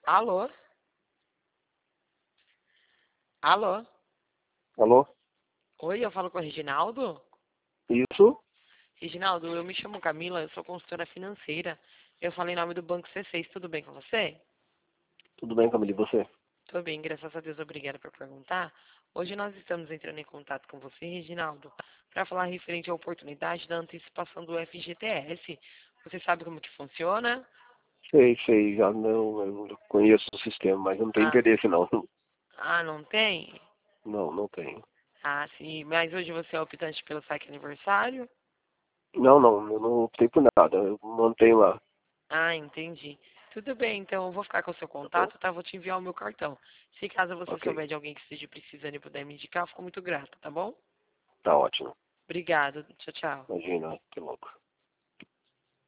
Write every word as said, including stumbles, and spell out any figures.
Alô? Alô? Alô? Oi, eu falo com o Reginaldo? Isso? Reginaldo, eu me chamo Camila, eu sou consultora financeira. Eu falei em nome do Banco C seis, tudo bem com você? Tudo bem, Camila, e você? Tudo bem, graças a Deus, obrigada por perguntar. Hoje nós estamos entrando em contato com você, Reginaldo, para falar referente à oportunidade da antecipação do F G T S. Você sabe como que funciona? Sei, sei, já não, eu não conheço o sistema, mas eu não tenho Ah, interesse não. ah, não tem? Não, não tenho. Ah, sim, mas hoje você é optante pelo saque aniversário? Não, não, eu não optei por nada, eu mantenho lá, Ah, entendi. Tudo bem, então eu vou ficar com o seu tá bom? contato, tá? Vou te enviar o meu cartão. Se caso você Ok, souber de alguém que esteja precisando e puder me indicar, eu fico muito grata, tá bom? tá ótimo. Obrigado. Tchau, tchau. Imagina, que louco.